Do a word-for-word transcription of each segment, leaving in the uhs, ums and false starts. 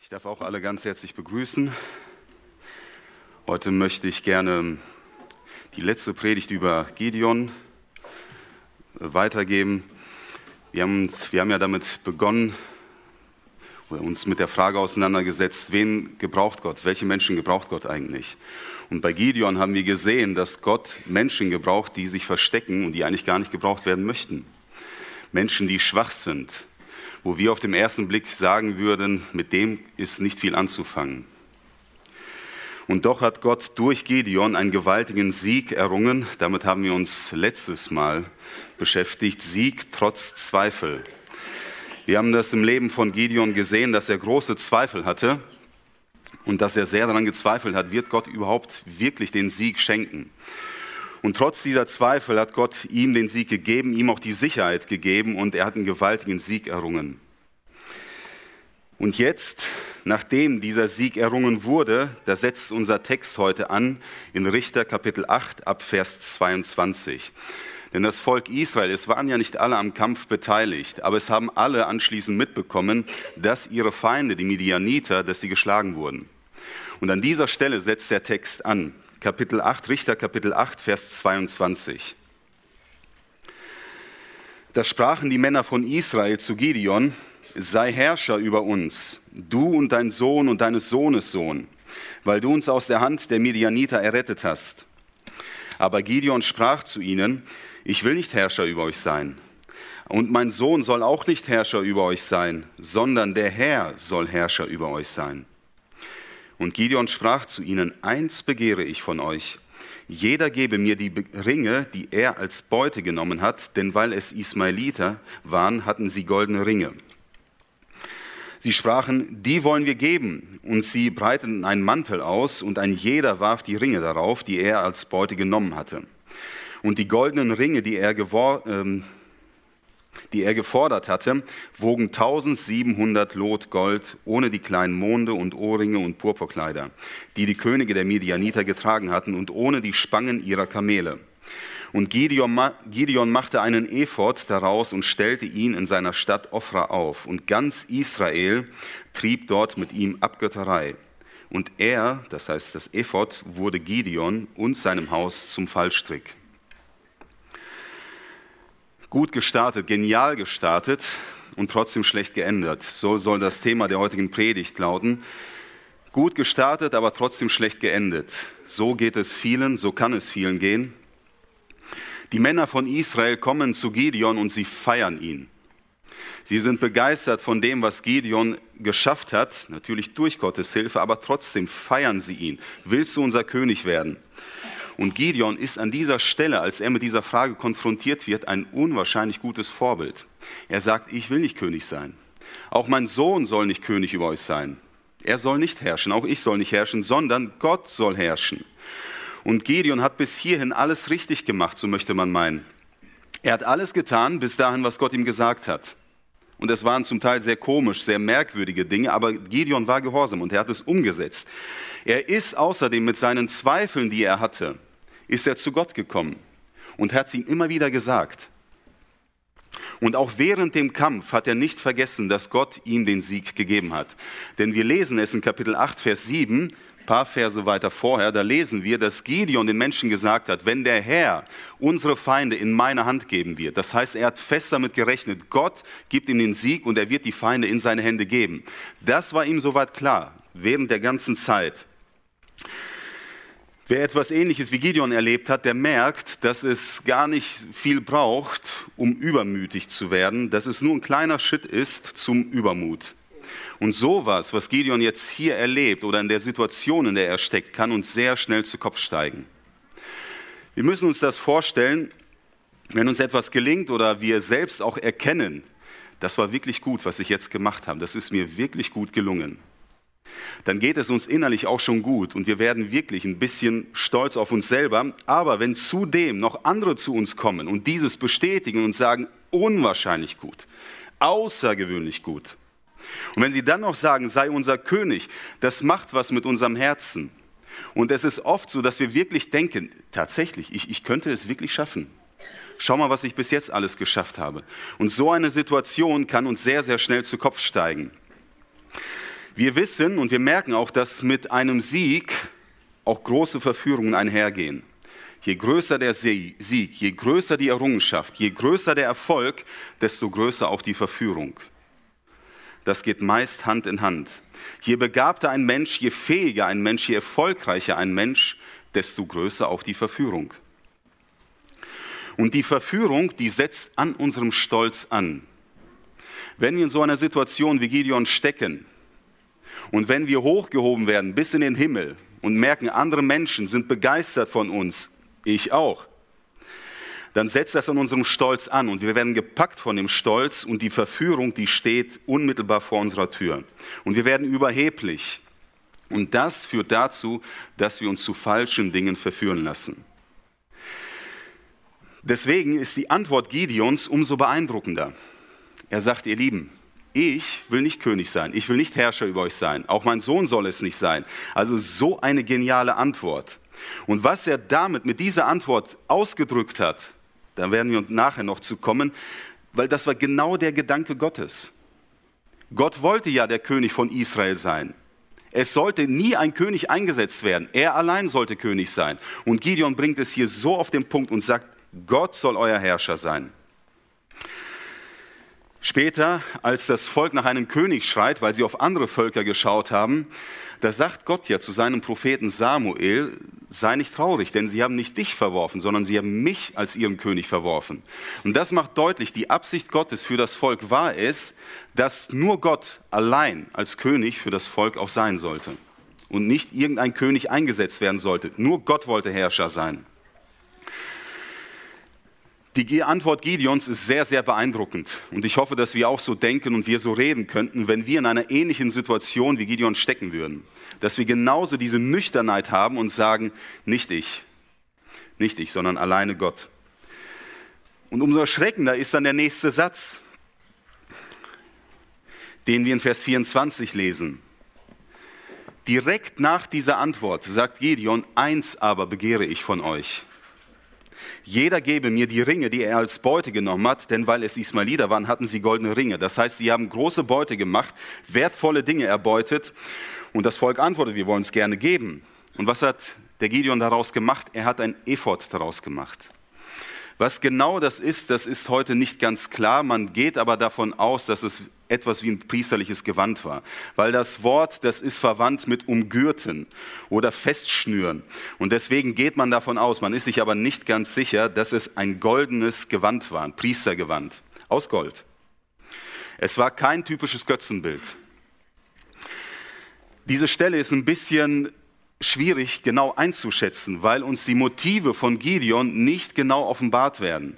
Ich darf auch alle ganz herzlich begrüßen. Heute möchte ich gerne die letzte Predigt über Gideon weitergeben. Wir haben, uns, wir haben ja damit begonnen, oder uns mit der Frage auseinandergesetzt, wen gebraucht Gott, welche Menschen gebraucht Gott eigentlich? Und bei Gideon haben wir gesehen, dass Gott Menschen gebraucht, die sich verstecken und die eigentlich gar nicht gebraucht werden möchten. Menschen, die schwach sind, wo wir auf den ersten Blick sagen würden, mit dem ist nicht viel anzufangen. Und doch hat Gott durch Gideon einen gewaltigen Sieg errungen. Damit haben wir uns letztes Mal beschäftigt. Sieg trotz Zweifel. Wir haben das im Leben von Gideon gesehen, dass er große Zweifel hatte und dass er sehr daran gezweifelt hat, wird Gott überhaupt wirklich den Sieg schenken. Und trotz dieser Zweifel hat Gott ihm den Sieg gegeben, ihm auch die Sicherheit gegeben und er hat einen gewaltigen Sieg errungen. Und jetzt, nachdem dieser Sieg errungen wurde, da setzt unser Text heute an in Richter Kapitel acht ab Vers zweiundzwanzig. Denn das Volk Israel, es waren ja nicht alle am Kampf beteiligt, aber es haben alle anschließend mitbekommen, dass ihre Feinde, die Midianiter, dass sie geschlagen wurden. Und an dieser Stelle setzt der Text an. Kapitel acht, Richter Kapitel acht, Vers zweiundzwanzig. Da sprachen die Männer von Israel zu Gideon: Sei Herrscher über uns, du und dein Sohn und deines Sohnes Sohn, weil du uns aus der Hand der Midianiter errettet hast. Aber Gideon sprach zu ihnen: Ich will nicht Herrscher über euch sein. Und mein Sohn soll auch nicht Herrscher über euch sein, sondern der Herr soll Herrscher über euch sein. Und Gideon sprach zu ihnen: Eins begehre ich von euch. Jeder gebe mir die Ringe, die er als Beute genommen hat, denn weil es Ismaeliter waren, hatten sie goldene Ringe. Sie sprachen: Die wollen wir geben. Und sie breiteten einen Mantel aus, und ein jeder warf die Ringe darauf, die er als Beute genommen hatte. Und die goldenen Ringe, die er, gewor- ähm, die er gefordert hatte, wogen eintausendsiebenhundert Lot Gold, ohne die kleinen Monde und Ohrringe und Purpurkleider, die die Könige der Midianiter getragen hatten, und ohne die Spangen ihrer Kamele. Und Gideon, Gideon machte einen Ephod daraus und stellte ihn in seiner Stadt Ofra auf. Und ganz Israel trieb dort mit ihm Abgötterei. Und er, das heißt das Ephod, wurde Gideon und seinem Haus zum Fallstrick. Gut gestartet, genial gestartet und trotzdem schlecht geendet. So soll das Thema der heutigen Predigt lauten. Gut gestartet, aber trotzdem schlecht geendet. So geht es vielen, so kann es vielen gehen. Die Männer von Israel kommen zu Gideon und sie feiern ihn. Sie sind begeistert von dem, was Gideon geschafft hat, natürlich durch Gottes Hilfe, aber trotzdem feiern sie ihn. Willst du unser König werden? Und Gideon ist an dieser Stelle, als er mit dieser Frage konfrontiert wird, ein unwahrscheinlich gutes Vorbild. Er sagt: Ich will nicht König sein. Auch mein Sohn soll nicht König über euch sein. Er soll nicht herrschen, auch ich soll nicht herrschen, sondern Gott soll herrschen. Und Gideon hat bis hierhin alles richtig gemacht, so möchte man meinen. Er hat alles getan, bis dahin, was Gott ihm gesagt hat. Und es waren zum Teil sehr komisch, sehr merkwürdige Dinge, aber Gideon war gehorsam und er hat es umgesetzt. Er ist außerdem mit seinen Zweifeln, die er hatte, ist er zu Gott gekommen und hat es ihm immer wieder gesagt. Und auch während dem Kampf hat er nicht vergessen, dass Gott ihm den Sieg gegeben hat. Denn wir lesen es in Kapitel acht, Vers sieben, ein paar Verse weiter vorher, da lesen wir, dass Gideon den Menschen gesagt hat: Wenn der Herr unsere Feinde in meine Hand geben wird, das heißt, er hat fest damit gerechnet, Gott gibt ihm den Sieg und er wird die Feinde in seine Hände geben. Das war ihm soweit klar, während der ganzen Zeit. Wer etwas Ähnliches wie Gideon erlebt hat, der merkt, dass es gar nicht viel braucht, um übermütig zu werden, dass es nur ein kleiner Schritt ist zum Übermut. Und sowas, was Gideon jetzt hier erlebt oder in der Situation, in der er steckt, kann uns sehr schnell zu Kopf steigen. Wir müssen uns das vorstellen, wenn uns etwas gelingt oder wir selbst auch erkennen, das war wirklich gut, was ich jetzt gemacht habe, das ist mir wirklich gut gelungen. Dann geht es uns innerlich auch schon gut und wir werden wirklich ein bisschen stolz auf uns selber. Aber wenn zudem noch andere zu uns kommen und dieses bestätigen und sagen: Unwahrscheinlich gut, außergewöhnlich gut. Und wenn sie dann noch sagen: Sei unser König, das macht was mit unserem Herzen. Und es ist oft so, dass wir wirklich denken: Tatsächlich, ich, ich könnte es wirklich schaffen. Schau mal, was ich bis jetzt alles geschafft habe. Und so eine Situation kann uns sehr, sehr schnell zu Kopf steigen. Wir wissen und wir merken auch, dass mit einem Sieg auch große Verführungen einhergehen. Je größer der Sieg, je größer die Errungenschaft, je größer der Erfolg, desto größer auch die Verführung. Das geht meist Hand in Hand. Je begabter ein Mensch, je fähiger ein Mensch, je erfolgreicher ein Mensch, desto größer auch die Verführung. Und die Verführung, die setzt an unserem Stolz an. Wenn wir in so einer Situation wie Gideon stecken und wenn wir hochgehoben werden bis in den Himmel und merken, andere Menschen sind begeistert von uns, ich auch, dann setzt das an unserem Stolz an und wir werden gepackt von dem Stolz und die Verführung, die steht unmittelbar vor unserer Tür. Und wir werden überheblich. Und das führt dazu, dass wir uns zu falschen Dingen verführen lassen. Deswegen ist die Antwort Gideons umso beeindruckender. Er sagt, ihr Lieben, ich will nicht König sein, ich will nicht Herrscher über euch sein, auch mein Sohn soll es nicht sein. Also so eine geniale Antwort. Und was er damit mit dieser Antwort ausgedrückt hat, da werden wir nachher noch zu kommen, weil das war genau der Gedanke Gottes. Gott wollte ja der König von Israel sein. Es sollte nie ein König eingesetzt werden. Er allein sollte König sein. Und Gideon bringt es hier so auf den Punkt und sagt, Gott soll euer Herrscher sein. Später, als das Volk nach einem König schreit, weil sie auf andere Völker geschaut haben, da sagt Gott ja zu seinem Propheten Samuel, sei nicht traurig, denn sie haben nicht dich verworfen, sondern sie haben mich als ihren König verworfen. Und das macht deutlich, die Absicht Gottes für das Volk war es, dass nur Gott allein als König für das Volk auch sein sollte. Und nicht irgendein König eingesetzt werden sollte. Nur Gott wollte Herrscher sein. Die Antwort Gideons ist sehr, sehr beeindruckend. Und ich hoffe, dass wir auch so denken und wir so reden könnten, wenn wir in einer ähnlichen Situation wie Gideon stecken würden. Dass wir genauso diese Nüchternheit haben und sagen, nicht ich, nicht ich, sondern alleine Gott. Und umso erschreckender ist dann der nächste Satz, den wir in Vers vierundzwanzig lesen. Direkt nach dieser Antwort sagt Gideon, eins aber begehre ich von euch. Jeder gebe mir die Ringe, die er als Beute genommen hat, denn weil es Ismaeliter waren, hatten sie goldene Ringe. Das heißt, sie haben große Beute gemacht, wertvolle Dinge erbeutet. Und das Volk antwortet, wir wollen es gerne geben. Und was hat der Gideon daraus gemacht? Er hat ein Ephod daraus gemacht. Was genau das ist, das ist heute nicht ganz klar. Man geht aber davon aus, dass es etwas wie ein priesterliches Gewand war. Weil das Wort, das ist verwandt mit umgürten oder festschnüren. Und deswegen geht man davon aus, man ist sich aber nicht ganz sicher, dass es ein goldenes Gewand war, ein Priestergewand aus Gold. Es war kein typisches Götzenbild. Diese Stelle ist ein bisschen schwierig genau einzuschätzen, weil uns die Motive von Gideon nicht genau offenbart werden.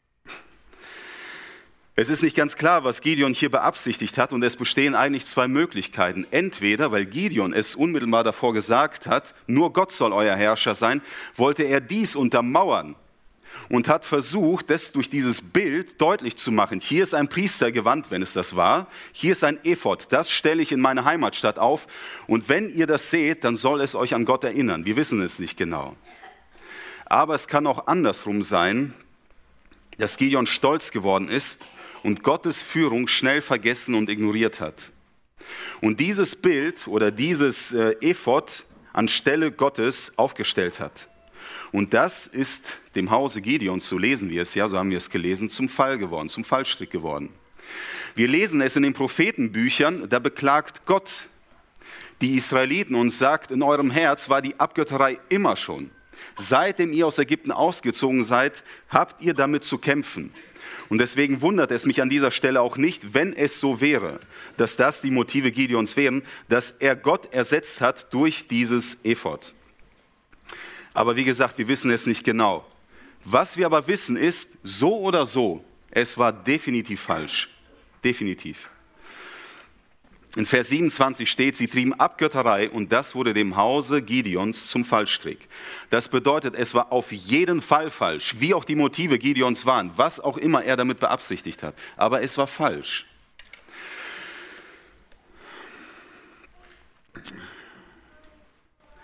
Es ist nicht ganz klar, was Gideon hier beabsichtigt hat und es bestehen eigentlich zwei Möglichkeiten. Entweder, weil Gideon es unmittelbar davor gesagt hat, nur Gott soll euer Herrscher sein, wollte er dies untermauern und hat versucht, das durch dieses Bild deutlich zu machen. Hier ist ein Priestergewand, wenn es das war. Hier ist ein Ephod, das stelle ich in meine Heimatstadt auf. Und wenn ihr das seht, dann soll es euch an Gott erinnern. Wir wissen es nicht genau. Aber es kann auch andersrum sein, dass Gideon stolz geworden ist und Gottes Führung schnell vergessen und ignoriert hat. Und dieses Bild oder dieses äh, Ephod anstelle Gottes aufgestellt hat. Und das ist dem Hause Gideons, so lesen wir es ja, so haben wir es gelesen, zum Fall geworden, zum Fallstrick geworden. Wir lesen es in den Prophetenbüchern, da beklagt Gott die Israeliten und sagt, in eurem Herz war die Abgötterei immer schon. Seitdem ihr aus Ägypten ausgezogen seid, habt ihr damit zu kämpfen. Und deswegen wundert es mich an dieser Stelle auch nicht, wenn es so wäre, dass das die Motive Gideons wären, dass er Gott ersetzt hat durch dieses Ephod. Aber wie gesagt, wir wissen es nicht genau. Was wir aber wissen ist, so oder so, es war definitiv falsch. Definitiv. In Vers siebenundzwanzig steht, sie trieben Abgötterei und das wurde dem Hause Gideons zum Fallstrick. Das bedeutet, es war auf jeden Fall falsch, wie auch die Motive Gideons waren, was auch immer er damit beabsichtigt hat. Aber es war falsch.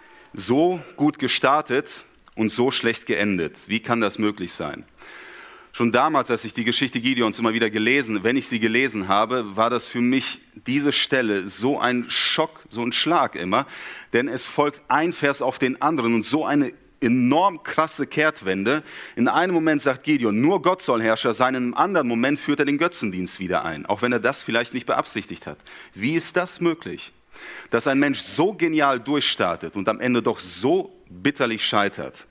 So gut gestartet und so schlecht geendet. Wie kann das möglich sein? Schon damals, als ich die Geschichte Gideons immer wieder gelesen, wenn ich sie gelesen habe, war das für mich diese Stelle so ein Schock, so ein Schlag immer, denn es folgt ein Vers auf den anderen und so eine enorm krasse Kehrtwende. In einem Moment sagt Gideon, nur Gott soll Herrscher sein, in einem anderen Moment führt er den Götzendienst wieder ein, auch wenn er das vielleicht nicht beabsichtigt hat. Wie ist das möglich, dass ein Mensch so genial durchstartet und am Ende doch so bitterlich scheitert?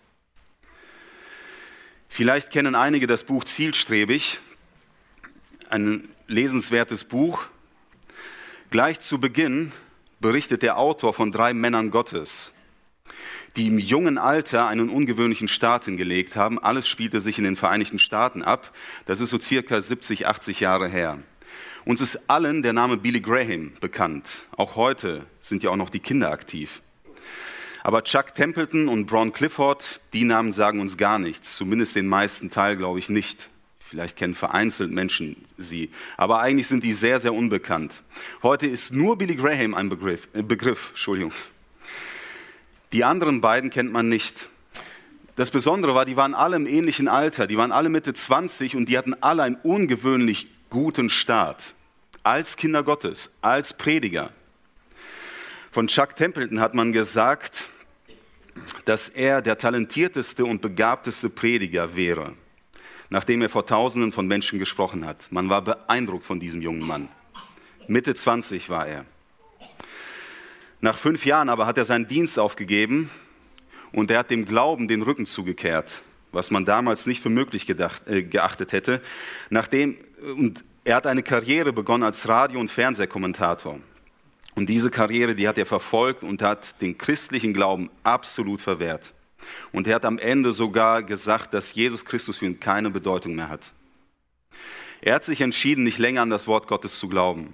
Vielleicht kennen einige das Buch Zielstrebig, ein lesenswertes Buch. Gleich zu Beginn berichtet der Autor von drei Männern Gottes, die im jungen Alter einen ungewöhnlichen Start hingelegt haben. Alles spielte sich in den Vereinigten Staaten ab. Das ist so circa siebzig, achtzig Jahre her. Uns ist allen der Name Billy Graham bekannt. Auch heute sind ja auch noch die Kinder aktiv. Aber Chuck Templeton und Bron Clifford, die Namen sagen uns gar nichts. Zumindest den meisten Teil glaube ich nicht. Vielleicht kennen vereinzelt Menschen sie. Aber eigentlich sind die sehr, sehr unbekannt. Heute ist nur Billy Graham ein Begriff. Äh, Begriff, Entschuldigung. Die anderen beiden kennt man nicht. Das Besondere war, die waren alle im ähnlichen Alter. Die waren alle Mitte zwanzig und die hatten alle einen ungewöhnlich guten Start. Als Kinder Gottes, als Prediger. Von Chuck Templeton hat man gesagt, dass er der talentierteste und begabteste Prediger wäre, nachdem er vor Tausenden von Menschen gesprochen hat. Man war beeindruckt von diesem jungen Mann. Mitte zwanzig war er. Nach fünf Jahren aber hat er seinen Dienst aufgegeben und er hat dem Glauben den Rücken zugekehrt, was man damals nicht für möglich gedacht, äh, geachtet hätte. Nachdem, und er hat eine Karriere begonnen als Radio- und Fernsehkommentator. Und diese Karriere, die hat er verfolgt und hat den christlichen Glauben absolut verwehrt. Und er hat am Ende sogar gesagt, dass Jesus Christus für ihn keine Bedeutung mehr hat. Er hat sich entschieden, nicht länger an das Wort Gottes zu glauben.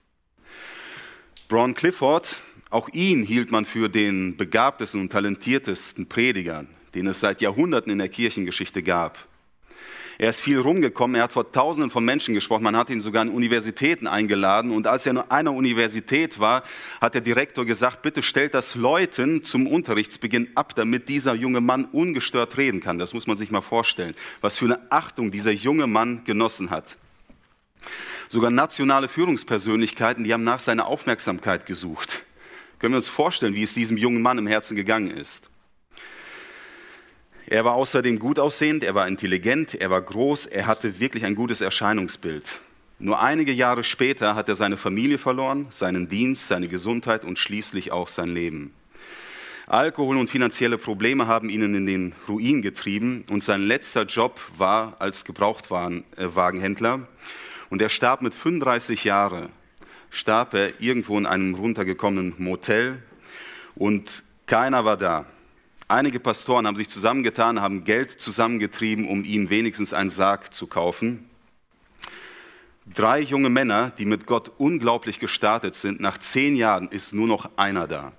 Bron Clifford, auch ihn hielt man für den begabtesten und talentiertesten Prediger, den es seit Jahrhunderten in der Kirchengeschichte gab. Er ist viel rumgekommen, er hat vor Tausenden von Menschen gesprochen, man hat ihn sogar an Universitäten eingeladen und als er in einer Universität war, hat der Direktor gesagt, bitte stellt das Leuten zum Unterrichtsbeginn ab, damit dieser junge Mann ungestört reden kann. Das muss man sich mal vorstellen, was für eine Achtung dieser junge Mann genossen hat. Sogar nationale Führungspersönlichkeiten, die haben nach seiner Aufmerksamkeit gesucht. Können wir uns vorstellen, wie es diesem jungen Mann im Herzen gegangen ist. Er war außerdem gut aussehend, er war intelligent, er war groß, er hatte wirklich ein gutes Erscheinungsbild. Nur einige Jahre später hat er seine Familie verloren, seinen Dienst, seine Gesundheit und schließlich auch sein Leben. Alkohol und finanzielle Probleme haben ihn in den Ruin getrieben und sein letzter Job war als Gebrauchtwagenhändler. Und er starb mit fünfunddreißig Jahren, starb er irgendwo in einem runtergekommenen Motel und keiner war da. Einige Pastoren haben sich zusammengetan, haben Geld zusammengetrieben, um ihm wenigstens einen Sarg zu kaufen. Drei junge Männer, die mit Gott unglaublich gestartet sind, nach zehn Jahren ist nur noch einer da.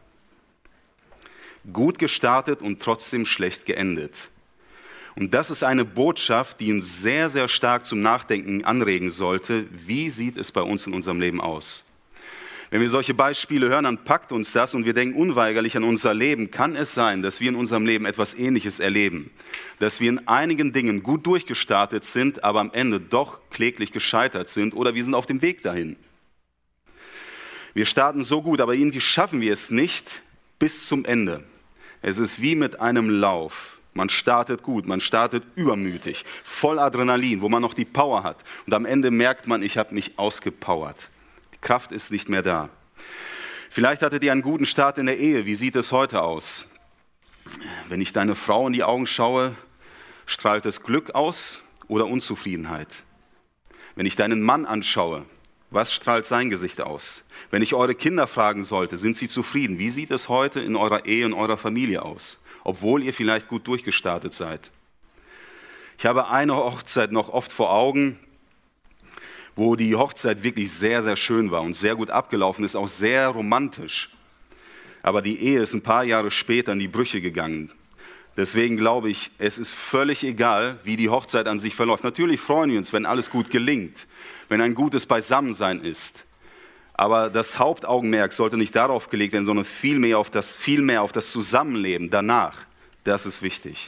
Gut gestartet und trotzdem schlecht geendet. Und das ist eine Botschaft, die uns sehr, sehr stark zum Nachdenken anregen sollte. Wie sieht es bei uns in unserem Leben aus? Wenn wir solche Beispiele hören, dann packt uns das und wir denken unweigerlich an unser Leben. Kann es sein, dass wir in unserem Leben etwas Ähnliches erleben? Dass wir in einigen Dingen gut durchgestartet sind, aber am Ende doch kläglich gescheitert sind oder wir sind auf dem Weg dahin. Wir starten so gut, aber irgendwie schaffen wir es nicht bis zum Ende. Es ist wie mit einem Lauf. Man startet gut, man startet übermütig, voll Adrenalin, wo man noch die Power hat. Und am Ende merkt man, ich habe mich ausgepowert. Kraft ist nicht mehr da. Vielleicht hattet ihr einen guten Start in der Ehe. Wie sieht es heute aus? Wenn ich deine Frau in die Augen schaue, strahlt es Glück aus oder Unzufriedenheit? Wenn ich deinen Mann anschaue, was strahlt sein Gesicht aus? Wenn ich eure Kinder fragen sollte, sind sie zufrieden? Wie sieht es heute in eurer Ehe, in eurer Familie aus? Obwohl ihr vielleicht gut durchgestartet seid. Ich habe eine Hochzeit noch oft vor Augen, wo die Hochzeit wirklich sehr, sehr schön war und sehr gut abgelaufen ist, auch sehr romantisch. Aber die Ehe ist ein paar Jahre später in die Brüche gegangen. Deswegen glaube ich, es ist völlig egal, wie die Hochzeit an sich verläuft. Natürlich freuen wir uns, wenn alles gut gelingt, wenn ein gutes Beisammensein ist. Aber das Hauptaugenmerk sollte nicht darauf gelegt werden, sondern vielmehr auf das, vielmehr auf das Zusammenleben danach. Das ist wichtig.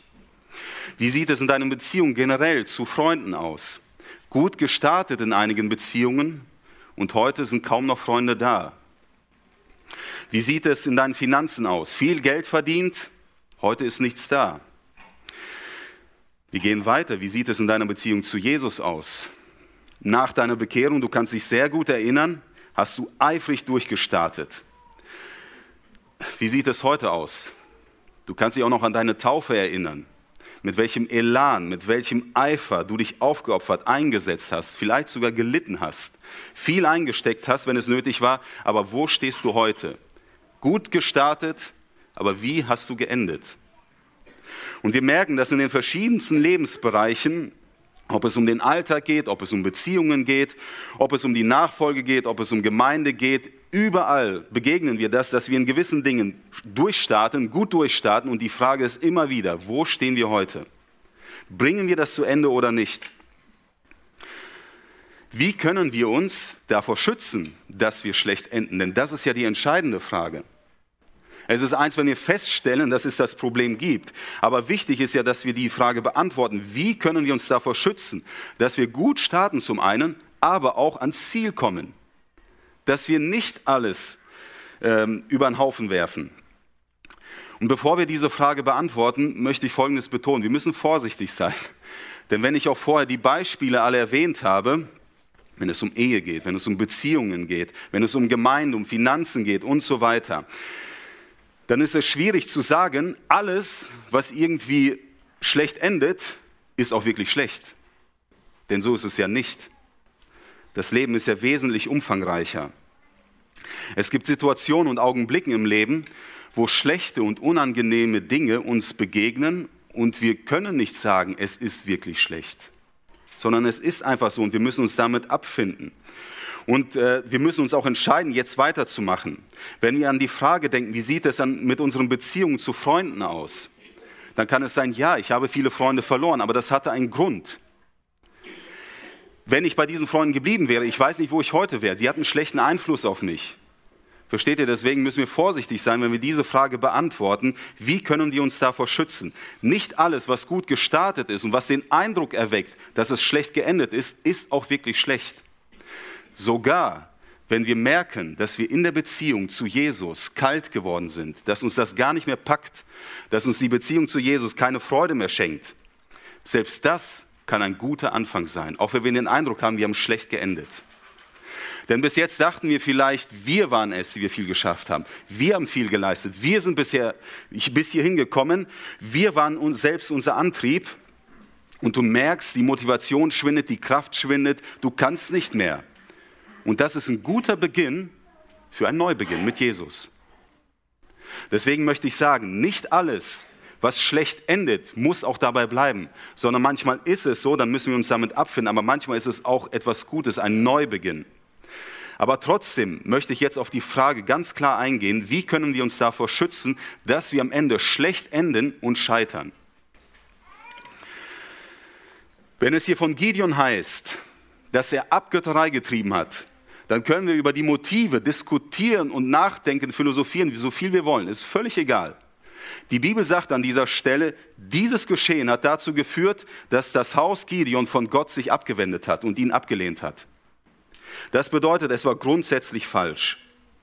Wie sieht es in deinen Beziehungen generell zu Freunden aus? Gut gestartet in einigen Beziehungen und heute sind kaum noch Freunde da. Wie sieht es in deinen Finanzen aus? Viel Geld verdient, heute ist nichts da. Wir gehen weiter. Wie sieht es in deiner Beziehung zu Jesus aus? Nach deiner Bekehrung, du kannst dich sehr gut erinnern, hast du eifrig durchgestartet. Wie sieht es heute aus? Du kannst dich auch noch an deine Taufe erinnern. Mit welchem Elan, mit welchem Eifer du dich aufgeopfert, eingesetzt hast, vielleicht sogar gelitten hast, viel eingesteckt hast, wenn es nötig war, aber wo stehst du heute? Gut gestartet, aber wie hast du geendet? Und wir merken, dass in den verschiedensten Lebensbereichen, ob es um den Alltag geht, ob es um Beziehungen geht, ob es um die Nachfolge geht, ob es um Gemeinde geht, überall begegnen wir das, dass wir in gewissen Dingen durchstarten, gut durchstarten und die Frage ist immer wieder, wo stehen wir heute? Bringen wir das zu Ende oder nicht? Wie können wir uns davor schützen, dass wir schlecht enden? Denn das ist ja die entscheidende Frage. Es ist eins, wenn wir feststellen, dass es das Problem gibt. Aber wichtig ist ja, dass wir die Frage beantworten, wie können wir uns davor schützen, dass wir gut starten zum einen, aber auch ans Ziel kommen. Dass wir nicht alles ähm, über den Haufen werfen. Und bevor wir diese Frage beantworten, möchte ich Folgendes betonen. Wir müssen vorsichtig sein. Denn wenn ich auch vorher die Beispiele alle erwähnt habe, wenn es um Ehe geht, wenn es um Beziehungen geht, wenn es um Gemeinde, um Finanzen geht und so weiter, dann ist es schwierig zu sagen, alles, was irgendwie schlecht endet, ist auch wirklich schlecht. Denn so ist es ja nicht. Das Leben ist ja wesentlich umfangreicher. Es gibt Situationen und Augenblicken im Leben, wo schlechte und unangenehme Dinge uns begegnen und wir können nicht sagen, es ist wirklich schlecht, sondern es ist einfach so und wir müssen uns damit abfinden. Und äh, wir müssen uns auch entscheiden, jetzt weiterzumachen. Wenn wir an die Frage denken, wie sieht es dann mit unseren Beziehungen zu Freunden aus? Dann kann es sein, ja, ich habe viele Freunde verloren, aber das hatte einen Grund. Wenn ich bei diesen Freunden geblieben wäre, ich weiß nicht, wo ich heute wäre. Sie hatten einen schlechten Einfluss auf mich. Versteht ihr? Deswegen müssen wir vorsichtig sein, wenn wir diese Frage beantworten, wie können wir uns davor schützen? Nicht alles, was gut gestartet ist und was den Eindruck erweckt, dass es schlecht geendet ist, ist auch wirklich schlecht. Sogar, wenn wir merken, dass wir in der Beziehung zu Jesus kalt geworden sind, dass uns das gar nicht mehr packt, dass uns die Beziehung zu Jesus keine Freude mehr schenkt, selbst das kann ein guter Anfang sein, auch wenn wir den Eindruck haben, wir haben schlecht geendet. Denn bis jetzt dachten wir vielleicht, wir waren es, die wir viel geschafft haben. Wir haben viel geleistet. Wir sind bisher bis hierhin gekommen. Wir waren uns selbst unser Antrieb. Und du merkst, die Motivation schwindet, die Kraft schwindet. Du kannst nicht mehr. Und das ist ein guter Beginn für einen Neubeginn mit Jesus. Deswegen möchte ich sagen, nicht alles, was schlecht endet, muss auch dabei bleiben. Sondern manchmal ist es so, dann müssen wir uns damit abfinden. Aber manchmal ist es auch etwas Gutes, ein Neubeginn. Aber trotzdem möchte ich jetzt auf die Frage ganz klar eingehen, wie können wir uns davor schützen, dass wir am Ende schlecht enden und scheitern. Wenn es hier von Gideon heißt, dass er Abgötterei getrieben hat, dann können wir über die Motive diskutieren und nachdenken, philosophieren, so viel wir wollen. Ist völlig egal. Die Bibel sagt an dieser Stelle, dieses Geschehen hat dazu geführt, dass das Haus Gideon von Gott sich abgewendet hat und ihn abgelehnt hat. Das bedeutet, es war grundsätzlich falsch.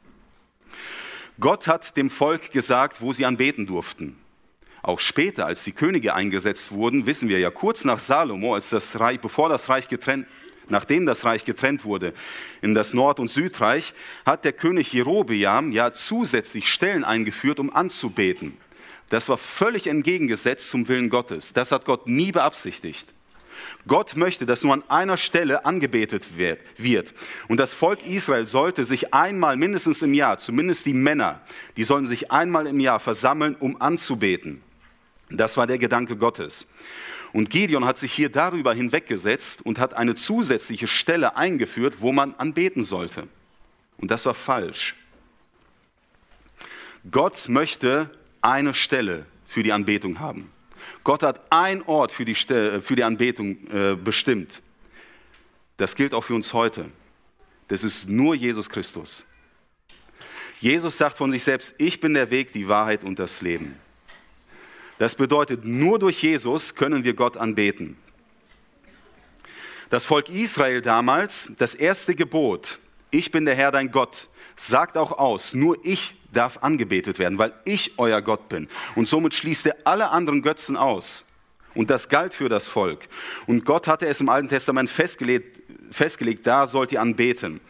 Gott hat dem Volk gesagt, wo sie anbeten durften. Auch später, als die Könige eingesetzt wurden, wissen wir ja, kurz nach Salomo, als das Reich, bevor das Reich getrennt, nachdem das Reich getrennt wurde in das Nord- und Südreich, hat der König Jerobeam ja zusätzlich Stellen eingeführt, um anzubeten. Das war völlig entgegengesetzt zum Willen Gottes. Das hat Gott nie beabsichtigt. Gott möchte, dass nur an einer Stelle angebetet wird. Und das Volk Israel sollte sich einmal mindestens im Jahr, zumindest die Männer, die sollen sich einmal im Jahr versammeln, um anzubeten. Das war der Gedanke Gottes. Und Gideon hat sich hier darüber hinweggesetzt und hat eine zusätzliche Stelle eingeführt, wo man anbeten sollte. Und das war falsch. Gott möchte eine Stelle für die Anbetung haben. Gott hat einen Ort für die, Stelle, für die Anbetung äh, bestimmt. Das gilt auch für uns heute. Das ist nur Jesus Christus. Jesus sagt von sich selbst, ich bin der Weg, die Wahrheit und das Leben. Das bedeutet, nur durch Jesus können wir Gott anbeten. Das Volk Israel damals, das erste Gebot, ich bin der Herr dein Gott, sagt auch aus, nur ich darf angebetet werden, weil ich euer Gott bin. Und somit schließt er alle anderen Götzen aus. Und das galt für das Volk. Und Gott hatte es im Alten Testament festgelegt, festgelegt, da sollt ihr anbeten.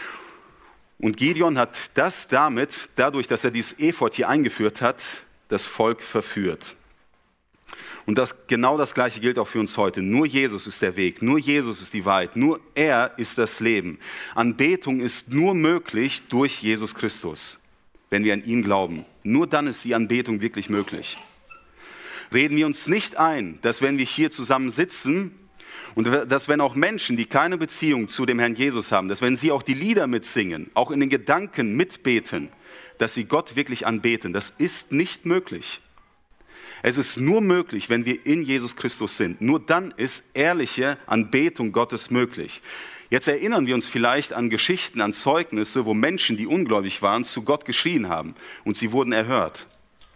Und Gideon hat das damit, dadurch, dass er dieses Ephod hier eingeführt hat, das Volk verführt. Und das, genau das Gleiche gilt auch für uns heute. Nur Jesus ist der Weg, nur Jesus ist die Wahrheit, nur er ist das Leben. Anbetung ist nur möglich durch Jesus Christus, wenn wir an ihn glauben. Nur dann ist die Anbetung wirklich möglich. Reden wir uns nicht ein, dass wenn wir hier zusammen sitzen und dass wenn auch Menschen, die keine Beziehung zu dem Herrn Jesus haben, dass wenn sie auch die Lieder mitsingen, auch in den Gedanken mitbeten, dass sie Gott wirklich anbeten. Das ist nicht möglich. Es ist nur möglich, wenn wir in Jesus Christus sind. Nur dann ist ehrliche Anbetung Gottes möglich. Jetzt erinnern wir uns vielleicht an Geschichten, an Zeugnisse, wo Menschen, die ungläubig waren, zu Gott geschrien haben und sie wurden erhört.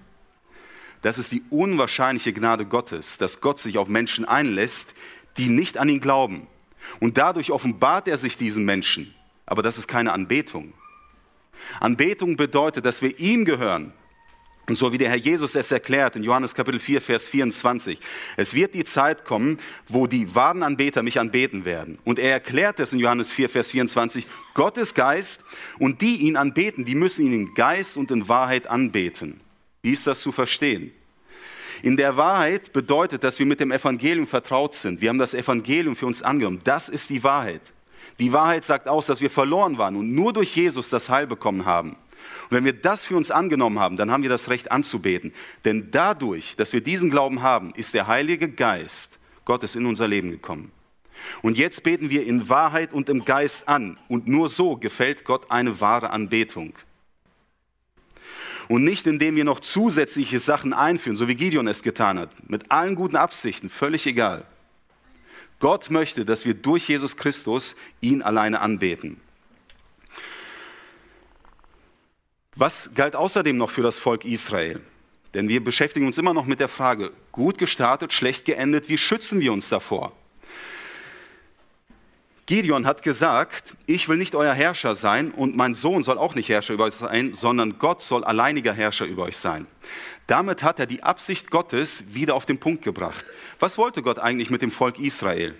Das ist die unwahrscheinliche Gnade Gottes, dass Gott sich auf Menschen einlässt, die nicht an ihn glauben. Und dadurch offenbart er sich diesen Menschen. Aber das ist keine Anbetung. Anbetung bedeutet, dass wir ihm gehören. Und so wie der Herr Jesus es erklärt in Johannes Kapitel vier, Vers vierundzwanzig. Es wird die Zeit kommen, wo die wahren Anbeter mich anbeten werden. Und er erklärt es in Johannes vier, Vers vierundzwanzig. Gott ist Geist und die ihn anbeten, die müssen ihn in Geist und in Wahrheit anbeten. Wie ist das zu verstehen? In der Wahrheit bedeutet, dass wir mit dem Evangelium vertraut sind. Wir haben das Evangelium für uns angenommen. Das ist die Wahrheit. Die Wahrheit sagt aus, dass wir verloren waren und nur durch Jesus das Heil bekommen haben. Und wenn wir das für uns angenommen haben, dann haben wir das Recht anzubeten. Denn dadurch, dass wir diesen Glauben haben, ist der Heilige Geist Gottes in unser Leben gekommen. Und jetzt beten wir in Wahrheit und im Geist an. Und nur so gefällt Gott eine wahre Anbetung. Und nicht, indem wir noch zusätzliche Sachen einführen, so wie Gideon es getan hat. Mit allen guten Absichten, völlig egal. Gott möchte, dass wir durch Jesus Christus ihn alleine anbeten. Was galt außerdem noch für das Volk Israel? Denn wir beschäftigen uns immer noch mit der Frage, gut gestartet, schlecht geendet, wie schützen wir uns davor? Gideon hat gesagt, ich will nicht euer Herrscher sein und mein Sohn soll auch nicht Herrscher über euch sein, sondern Gott soll alleiniger Herrscher über euch sein. Damit hat er die Absicht Gottes wieder auf den Punkt gebracht. Was wollte Gott eigentlich mit dem Volk Israel?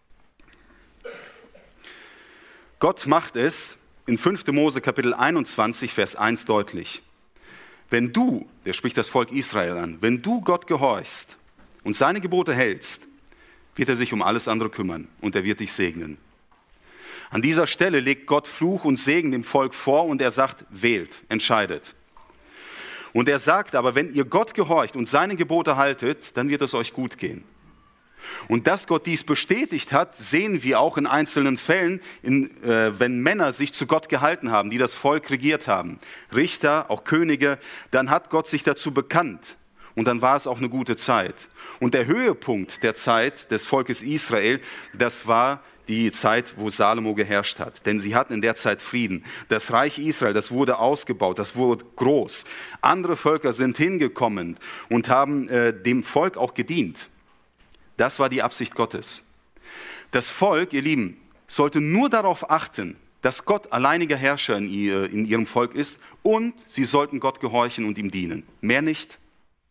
Gott macht es in fünfter Mose Kapitel einundzwanzig, Vers eins deutlich. Wenn du, der spricht das Volk Israel an, wenn du Gott gehorchst und seine Gebote hältst, wird er sich um alles andere kümmern und er wird dich segnen. An dieser Stelle legt Gott Fluch und Segen dem Volk vor und er sagt, wählt, entscheidet. Und er sagt aber, wenn ihr Gott gehorcht und seine Gebote haltet, dann wird es euch gut gehen. Und dass Gott dies bestätigt hat, sehen wir auch in einzelnen Fällen, in, äh, wenn Männer sich zu Gott gehalten haben, die das Volk regiert haben. Richter, auch Könige, dann hat Gott sich dazu bekannt. Und dann war es auch eine gute Zeit. Und der Höhepunkt der Zeit des Volkes Israel, das war die Zeit, wo Salomo geherrscht hat. Denn sie hatten in der Zeit Frieden. Das Reich Israel, das wurde ausgebaut, das wurde groß. Andere Völker sind hingekommen und haben äh, dem Volk auch gedient. Das war die Absicht Gottes. Das Volk, ihr Lieben, sollte nur darauf achten, dass Gott alleiniger Herrscher in, ihr, in ihrem Volk ist und sie sollten Gott gehorchen und ihm dienen. Mehr nicht.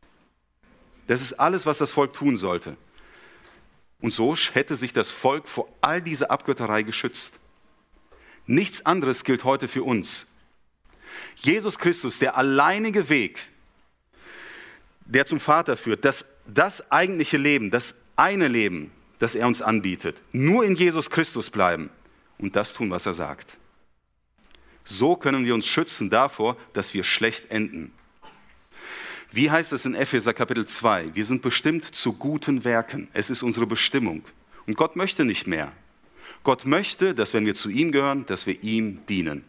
Das ist alles, was das Volk tun sollte. Und so hätte sich das Volk vor all dieser Abgötterei geschützt. Nichts anderes gilt heute für uns. Jesus Christus, der alleinige Weg, der zum Vater führt, das, das eigentliche Leben, das eine Leben, das er uns anbietet. Nur in Jesus Christus bleiben und das tun, was er sagt. So können wir uns schützen davor, dass wir schlecht enden. Wie heißt es in Epheser Kapitel zwei? Wir sind bestimmt zu guten Werken. Es ist unsere Bestimmung. Und Gott möchte nicht mehr. Gott möchte, dass wenn wir zu ihm gehören, dass wir ihm dienen.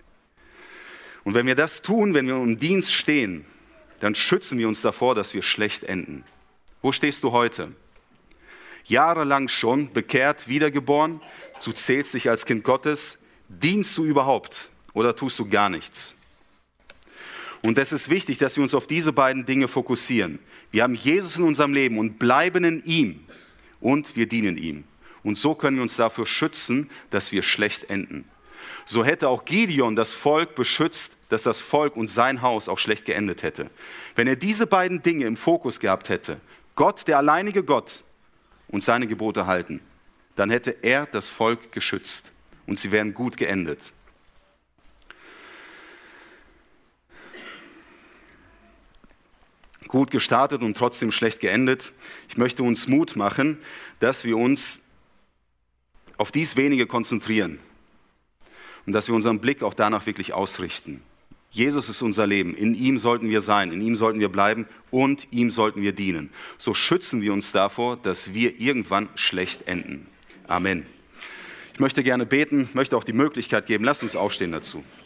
Und wenn wir das tun, wenn wir im Dienst stehen, dann schützen wir uns davor, dass wir schlecht enden. Wo stehst du heute? Jahrelang schon, bekehrt, wiedergeboren, du zählst dich als Kind Gottes. Dienst du überhaupt oder tust du gar nichts? Und es ist wichtig, dass wir uns auf diese beiden Dinge fokussieren. Wir haben Jesus in unserem Leben und bleiben in ihm und wir dienen ihm. Und so können wir uns dafür schützen, dass wir schlecht enden. So hätte auch Gideon das Volk beschützt, dass das Volk und sein Haus auch schlecht geendet hätte. Wenn er diese beiden Dinge im Fokus gehabt hätte, Gott, der alleinige Gott, und seine Gebote halten, dann hätte er das Volk geschützt und sie wären gut geendet. Gut gestartet und trotzdem schlecht geendet. Ich möchte uns Mut machen, dass wir uns auf dies wenige konzentrieren und dass wir unseren Blick auch danach wirklich ausrichten. Jesus ist unser Leben, in ihm sollten wir sein, in ihm sollten wir bleiben und ihm sollten wir dienen. So schützen wir uns davor, dass wir irgendwann schlecht enden. Amen. Ich möchte gerne beten, möchte auch die Möglichkeit geben, lasst uns aufstehen dazu.